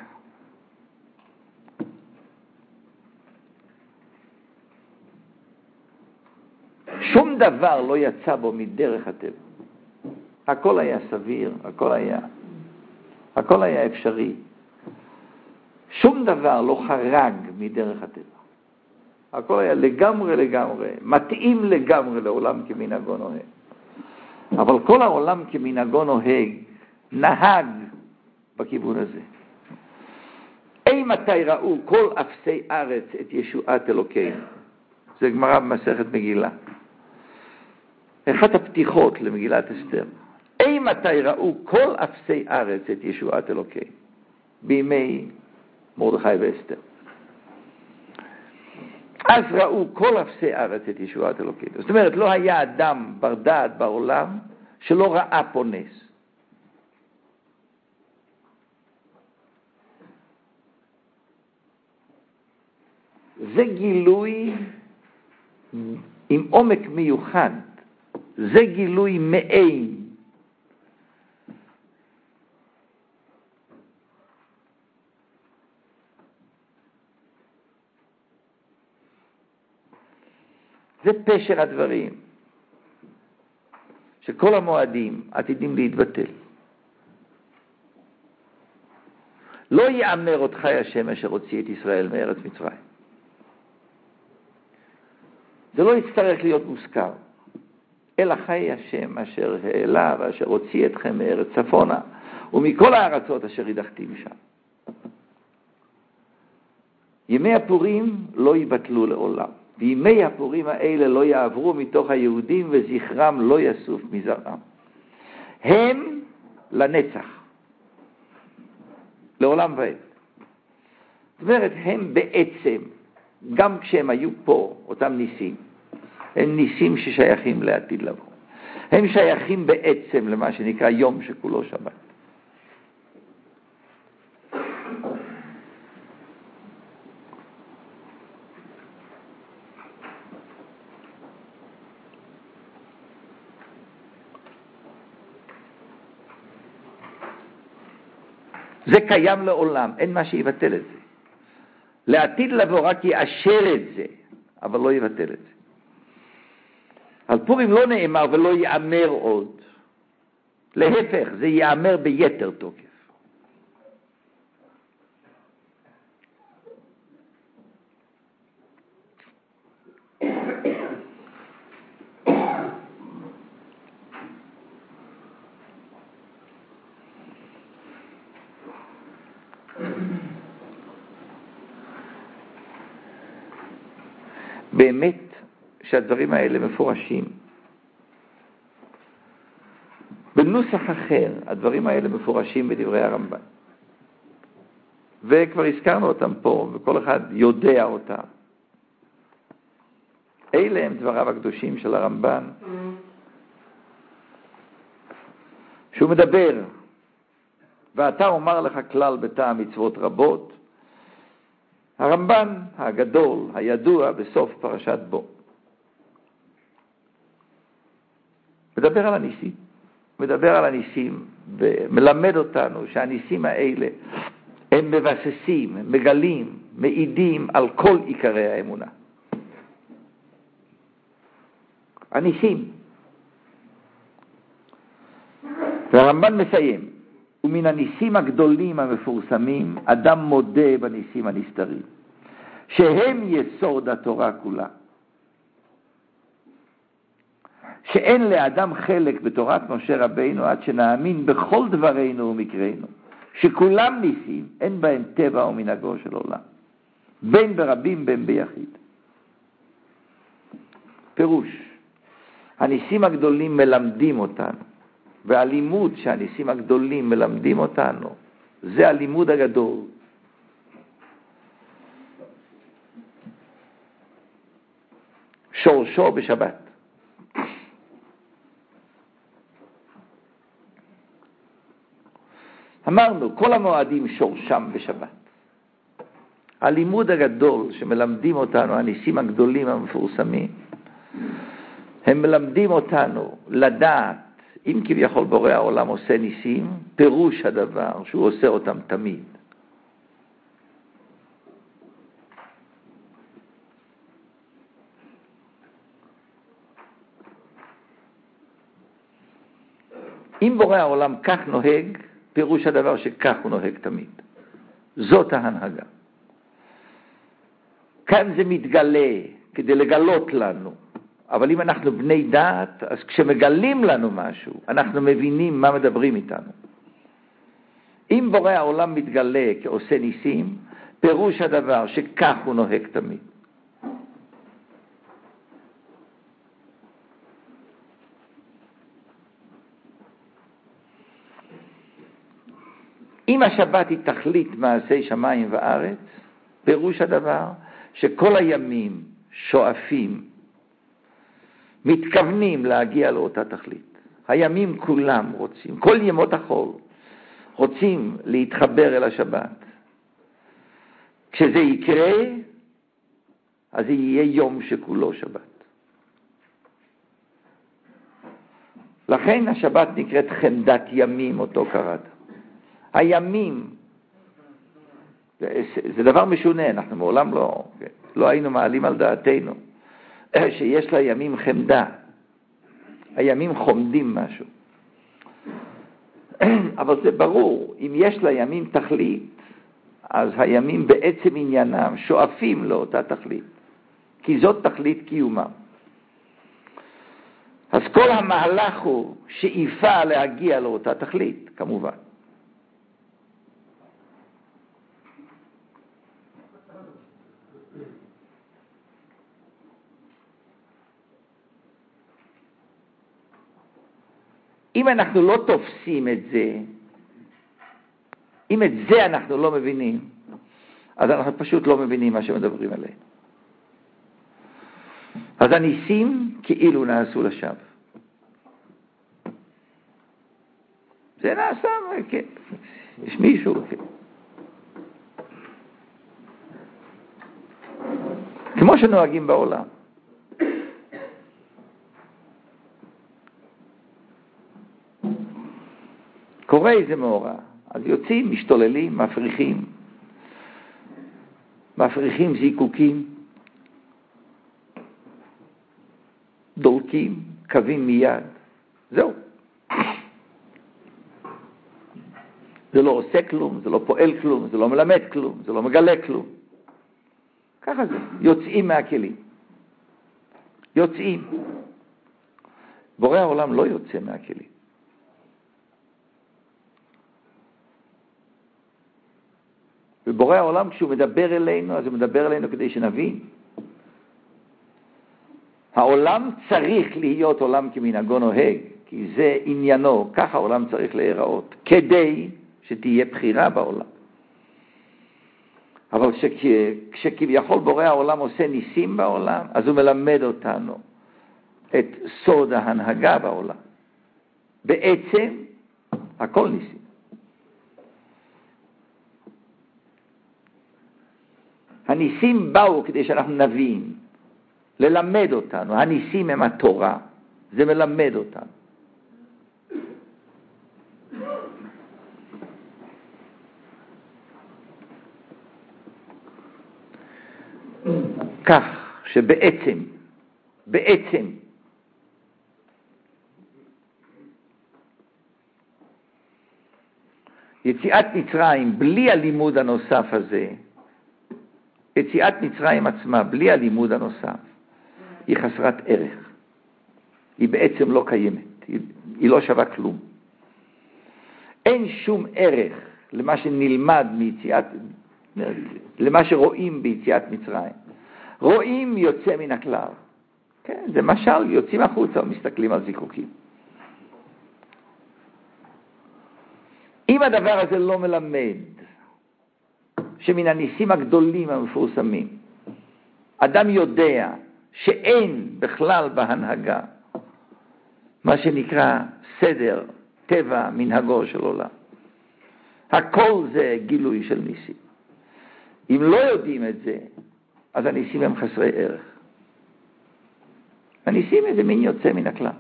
שום דבר לא יצא בו מדרך הטבע. הכל היה סביר, הכל היה, הכל היה אפשרי. שום דבר לא חרג מדרך הטבע. הכל היה לגמרי לגמרי, מתאים לגמרי לעולם כמנהגו נוהג. אבל כל העולם כמנהגו נוהג, נהג בכיוון הזה. אי מתי ראו כל אפסי ארץ את ישועת אלוקינו. זה גמרא במסכת מגילה. אחת הפתיחות למגילת אסתר. אי מתי ראו כל אפסי ארץ את ישועת אלוקינו. בימי מרדכי ואסתר. אז ראו כל אפסי ארץ את ישועת אלוקינו. זאת אומרת, לא היה אדם בר דעת בעולם שלא ראה פה נס. זה גילוי עם עומק מיוחד. זה גילוי מעין. זה פשר הדברים, שכל המועדים עתידים להתבטל. לא יאמר אותך השם אשר הוציא את ישראל מארץ מצרים. זה לא יצטרך להיות מוזכר. אלא חי השם אשר העלה ואשר הוציא אתכם מארץ צפונה, ומכל הארצות אשר הדחתי משם. ימי הפורים לא יבטלו לעולם. וימי הפורים האלה לא יעברו מתוך היהודים וזכרם לא יסוף מזרעם. הם לנצח. לעולם ועד. זאת אומרת, הם בעצם, גם כשהם היו פה, אותם ניסים, הם ניסים ששייכים לעתיד לבוא. הם שייכים בעצם למה שנקרא יום שכולו שבת. זה קיים לעולם, אין מה שיבטל את זה. לעתיד לבוא רק יאשר את זה, אבל לא יבטל את זה. על פורים לא נאמר ולא יאמר עוד. להפך, זה יאמר ביתר תוקף. באמת שהדברים האלה מפורשים. בנוסח אחר, הדברים האלה מפורשים בדברי הרמב"ן. וכבר הזכרנו אותם פה, וכל אחד יודע אותם. אלה הם דבריו הקדושים של הרמב"ן, שהוא מדבר, ואתה אומר לך כלל בטעם מצוות רבות, הרמב"ן הגדול, הידוע בסוף פרשת בו. מדבר על הניסים, מדבר על הניסים, ומלמד אותנו שהניסים האלה הם מבססים, מגלים, מעידים על כל עיקרי האמונה. הניסים. והרמב"ן מסיים, ומן הניסים הגדולים המפורסמים, אדם מודה בניסים הנסתרים, שהם יסוד התורה כולה. שאין לאדם חלק בתורת משה רבינו עד שנאמין בכל דברינו ומקרינו, שכולם ניסים, אין בהם טבע ומנהגו של עולם, בין ברבים בין ביחיד. פירוש, הניסים הגדולים מלמדים אותנו, והלימוד שהניסים הגדולים מלמדים אותנו, זה הלימוד הגדול. שורשו בשבת. אמרנו, כל המועדים שורשם בשבת. הלימוד הגדול שמלמדים אותנו, הניסים הגדולים המפורסמים, הם מלמדים אותנו לדעת, אם כביכול בורא העולם עושה ניסים, פירוש הדבר שהוא עושה אותם תמיד. אם בורא העולם כך נוהג, פירוש הדבר שכך הוא נוהג תמיד. זאת ההנהגה. כאן זה מתגלה כדי לגלות לנו. אבל אם אנחנו בני דעת, אז כשמגלים לנו משהו, אנחנו מבינים מה מדברים איתנו. אם בורא העולם מתגלה כעושה ניסים, פירוש הדבר שכך הוא נוהג תמיד. אם השבת היא תכלית מעשי שמיים וארץ, פירוש הדבר שכל הימים שואפים, מתכוונים להגיע לאותה תכלית. הימים כולם רוצים, כל ימות החול, רוצים להתחבר אל השבת. כשזה יקרה, אז זה יהיה יום שכולו שבת. לכן השבת נקראת חמדת ימים, אותו קראת. הימים, זה, זה דבר משונה, אנחנו מעולם לא, לא היינו מעלים על דעתנו, שיש לה ימים חמדה. הימים חומדים משהו. אבל זה ברור, אם יש לה ימים תכלית, אז הימים בעצם עניינם שואפים לאותה תכלית, כי זאת תכלית קיומם. אז כל המהלך הוא שאיפה להגיע לאותה תכלית, כמובן. אם אנחנו לא תופסים את זה, אם את זה אנחנו לא מבינים, אז אנחנו פשוט לא מבינים מה שמדברים עליהם. אז הניסים כאילו נעשו לשווא. זה נעשה, כן. יש מישהו, כן. כמו שנוהגים בעולם. קורה איזה מאורע, אז יוצאים, משתוללים, מפריחים, מפריחים זיקוקים, דולקים, קווים מיד. זהו. זה לא עושה כלום, זה לא פועל כלום, זה לא מלמד כלום, זה לא מגלה כלום. ככה זה, יוצאים מהכלים. יוצאים. בורא העולם לא יוצא מהכלים. ובורא העולם כשהוא מדבר אלינו, אז הוא מדבר אלינו כדי שנבין. העולם צריך להיות עולם כמנהגו נוהג, כי זה עניינו, ככה העולם צריך להיראות, כדי שתהיה בחירה בעולם. אבל כשכביכול בורא העולם עושה ניסים בעולם, אז הוא מלמד אותנו את סוד ההנהגה בעולם. בעצם, הכל ניסים. הניסים באו כדי שאנחנו נבין, ללמד אותנו. הניסים הם התורה, זה מלמד אותנו. כך שבעצם, בעצם, יציאת מצרים, בלי הלימוד הנוסף הזה, יציאת מצרים עצמה, בלי הלימוד הנוסף, היא חסרת ערך. היא בעצם לא קיימת. היא, היא לא שווה כלום. אין שום ערך למה שנלמד מיציאת, למה שרואים ביציאת מצרים. רואים יוצא מן הכלל. כן, זה משל, יוצאים החוצה ומסתכלים על זיקוקים. אם הדבר הזה לא מלמד, שמן הניסים הגדולים המפורסמים, אדם יודע שאין בכלל בהנהגה מה שנקרא סדר, טבע, מנהגו של עולם. הכל זה גילוי של ניסים. אם לא יודעים את זה, אז הניסים הם חסרי ערך. הניסים זה מין יוצא מן הכלל.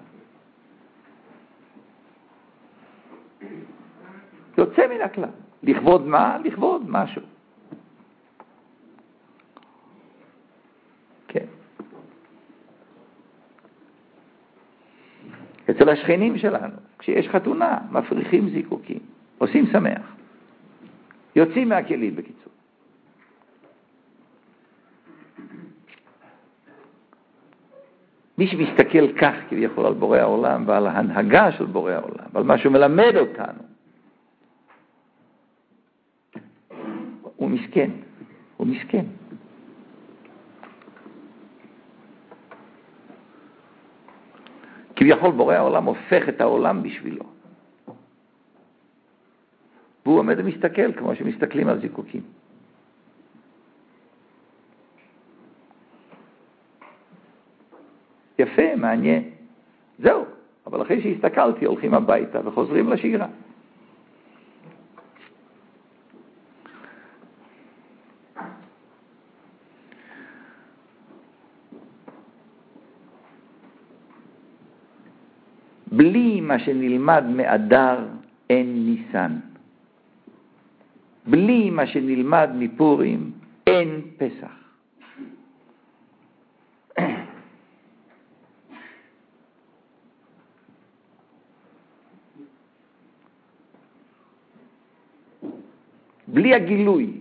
יוצא מן הכלל. לכבוד מה? לכבוד משהו. כן. אצל השכנים שלנו, כשיש חתונה, מפריחים זיקוקים, עושים שמח. יוצאים מהכלים בקיצור. מי שמסתכל כך כביכול על בורא העולם ועל ההנהגה של בורא העולם, ועל מה שהוא מלמד אותנו, הוא מסכן, הוא מסכן. כביכול בורא העולם הופך את העולם בשבילו. והוא עומד ומסתכל כמו שמסתכלים על זיקוקים. יפה, מעניין. זהו, אבל אחרי שהסתכלתי הולכים הביתה וחוזרים לשגרה. בלי מה שנלמד מאדר אין ניסן. בלי מה שנלמד מפורים אין פסח. בלי הגילוי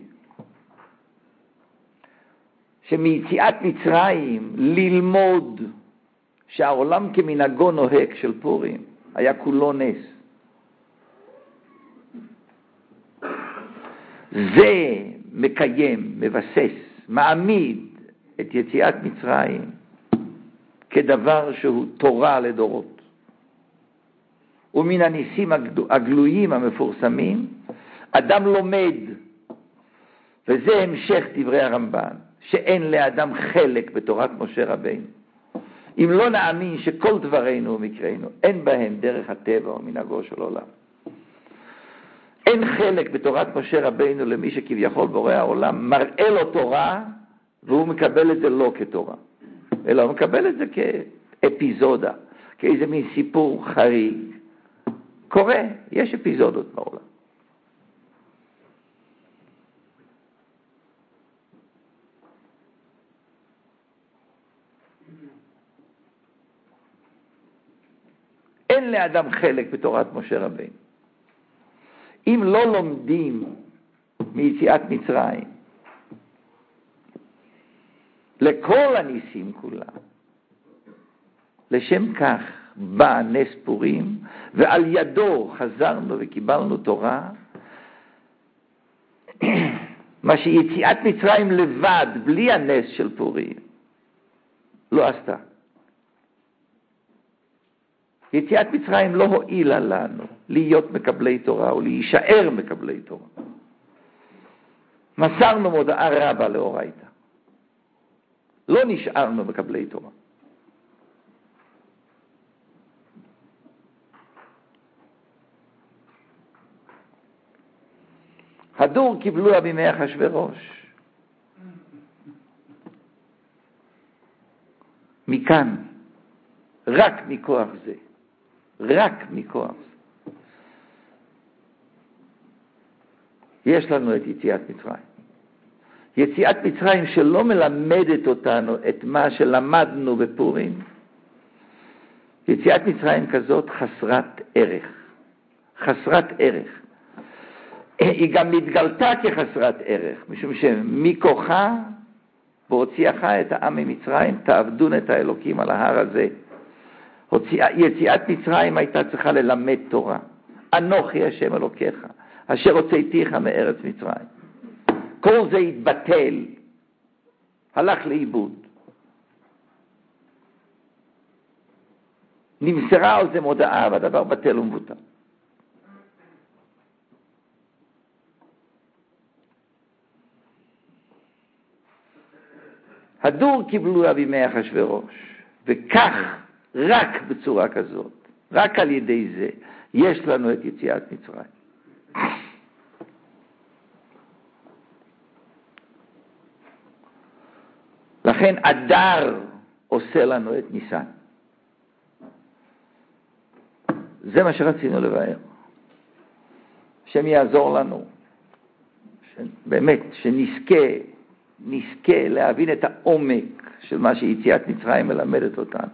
שמיציאת מצרים ללמוד שהעולם כמנהגו נוהג של פורים היה כולו נס. זה מקיים, מבסס, מעמיד את יציאת מצרים כדבר שהוא תורה לדורות. ומן הניסים הגלויים המפורסמים, אדם לומד, וזה המשך דברי הרמב"ן, שאין לאדם חלק בתורת משה רבינו. אם לא נאמין שכל דברינו ומקרינו, אין בהם דרך הטבע או מנהגו של עולם. אין חלק בתורת משה רבינו למי שכביכול בורא העולם מראה לו תורה, והוא מקבל את זה לא כתורה, אלא הוא מקבל את זה כאפיזודה, כאיזה מין סיפור חריג. קורה, יש אפיזודות בעולם. אין לאדם חלק בתורת משה רבינו. אם לא לומדים מיציאת מצרים, לכל הניסים כולם, לשם כך בא נס פורים, ועל ידו חזרנו וקיבלנו תורה, מה שיציאת מצרים לבד, בלי הנס של פורים, לא עשתה. יציאת מצרים לא הועילה לנו להיות מקבלי תורה או להישאר מקבלי תורה. מסרנו מודעה רבה לאורייתא. לא נשארנו מקבלי תורה. הדור קיבלו בימי אחשוורוש. מכאן, רק מכוח זה, רק מכוח זה, יש לנו את יציאת מצרים. יציאת מצרים שלא מלמדת אותנו את מה שלמדנו בפורים, יציאת מצרים כזאת חסרת ערך. חסרת ערך. היא גם מתגלתה כחסרת ערך, משום שמכוחה והוציאך את העם ממצרים, תעבדון את האלוקים על ההר הזה. יציאת מצרים הייתה צריכה ללמד תורה. אנוכי השם אלוקיך, אשר הוצאתיך מארץ מצרים. כל זה התבטל, הלך לאיבוד. נמסרה על זה מודעה והדבר בטל ומבוטל. הדור קיבלו בימי אחשוורוש, וכך, רק בצורה כזאת, רק על ידי זה, יש לנו את יציאת מצרים. לכן אדר עושה לנו את ניסן. זה מה שרצינו לבאר. השם יעזור לנו, באמת, שנזכה, נזכה להבין את העומק של מה שיציאת מצרים מלמדת אותנו.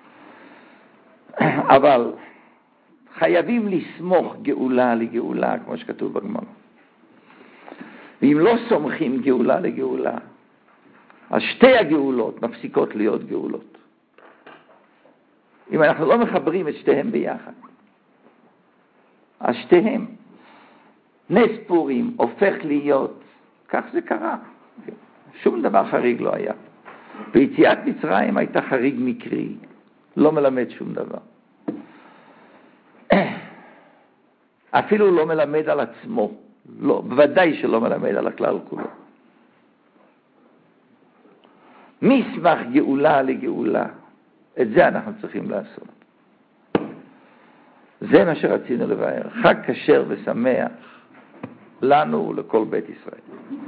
אבל חייבים לסמוך גאולה לגאולה, כמו שכתוב בגמרא. ואם לא סומכים גאולה לגאולה, אז שתי הגאולות מפסיקות להיות גאולות. אם אנחנו לא מחברים את שתיהם ביחד, אז שתיהם, נס פורים הופך להיות, כך זה קרה. שום דבר חריג לא היה. ויציאת מצרים הייתה חריג מקרי, לא מלמד שום דבר. אפילו לא מלמד על עצמו, לא, בוודאי שלא מלמד על הכלל כולו. מסמך גאולה לגאולה, את זה אנחנו צריכים לעשות. זה מה שרצינו לבאר. חג כשר ושמח לנו ולכל בית ישראל.